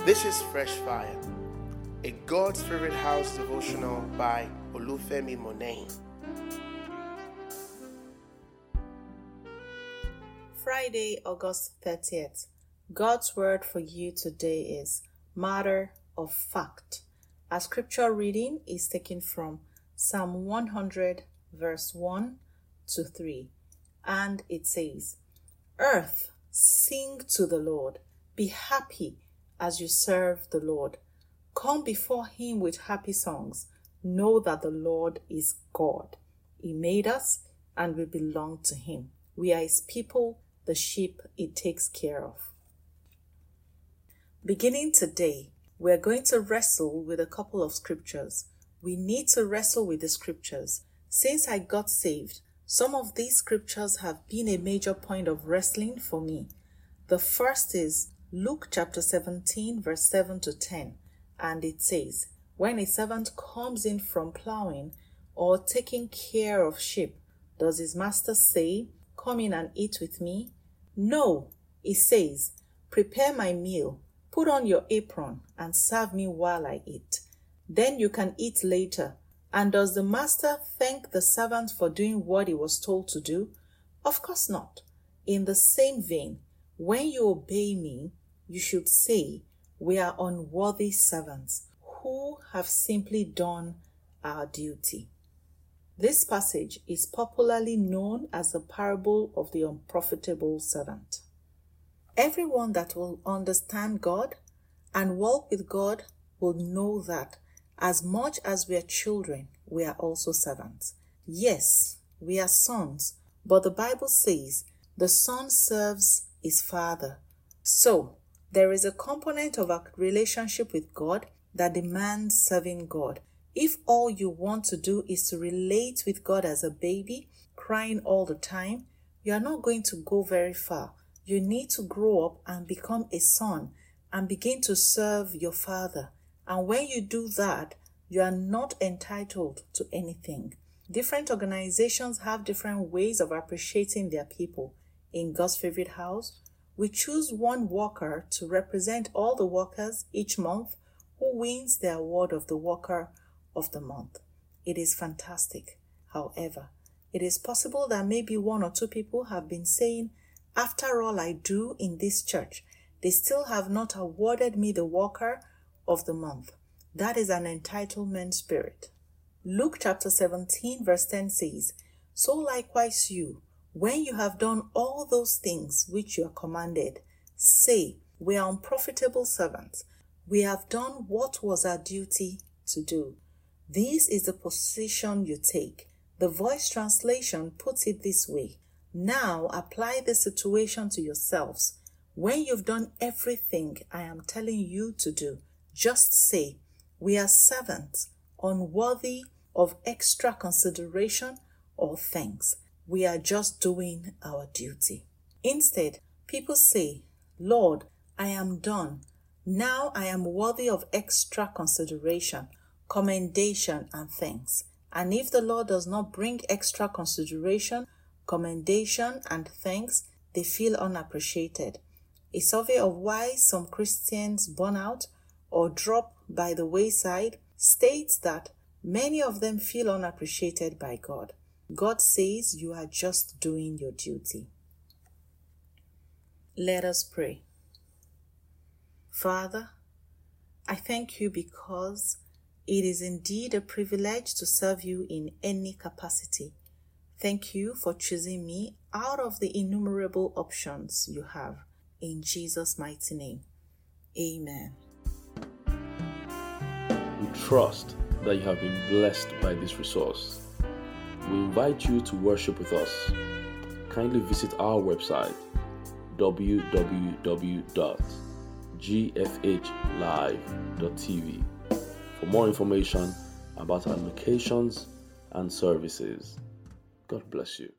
This is Fresh Fire, a God's Favorite House devotional by Olufemi Monet. Friday, August 30th. God's word for you today is matter of fact. Our scripture reading is taken from Psalm 100, verse 1 to 3. And it says, "Earth, sing to the Lord. Be happy as you serve the Lord. Come before him with happy songs. Know that the Lord is God. He made us and we belong to him. We are his people, the sheep he takes care of." Beginning today, we're going to wrestle with a couple of scriptures. We need to wrestle with the scriptures. Since I got saved, some of these scriptures have been a major point of wrestling for me. The first is Luke chapter 17, verse 7 to 10. And it says, "When a servant comes in from plowing or taking care of sheep, does his master say, 'Come in and eat with me'? No, he says, 'Prepare my meal, put on your apron, and serve me while I eat. Then you can eat later.' And does the master thank the servant for doing what he was told to do? Of course not. In the same vein, when you obey me, you should say, 'We are unworthy servants who have simply done our duty.'" This passage is popularly known as the parable of the unprofitable servant. Everyone that will understand God and walk with God will know that as much as we are children, we are also servants. Yes, we are sons, but the Bible says the son serves his father. So, there is a component of our relationship with God that demands serving God. If all you want to do is to relate with God as a baby, crying all the time, you are not going to go very far. You need to grow up and become a son and begin to serve your father. And when you do that, you are not entitled to anything. Different organizations have different ways of appreciating their people. In God's Favorite House, we choose one worker to represent all the workers each month who wins the award of the Worker of the Month. It is fantastic. However, it is possible that maybe one or two people have been saying, "After all I do in this church, they still have not awarded me the Worker of the Month." That is an entitlement spirit. Luke chapter 17 verse 10 says, "So likewise you, when you have done all those things which you are commanded, say, 'We are unprofitable servants. We have done what was our duty to do.'" This is the position you take. The Voice translation puts it this way: "Now apply the situation to yourselves. When you've done everything I am telling you to do, just say, 'We are servants, unworthy of extra consideration or thanks. We are just doing our duty.'" Instead, people say, "Lord, I am done. Now I am worthy of extra consideration, commendation, and thanks." And if the Lord does not bring extra consideration, commendation, and thanks, they feel unappreciated. A survey of why some Christians burn out or drop by the wayside states that many of them feel unappreciated by God. God says you are just doing your duty. Let us pray. Father, I thank you because it is indeed a privilege to serve you in any capacity. Thank you for choosing me out of the innumerable options you have. In Jesus' mighty name, amen. We trust that you have been blessed by this resource. We invite you to worship with us. Kindly visit our website www.gfhlive.tv for more information about our locations and services. God bless you.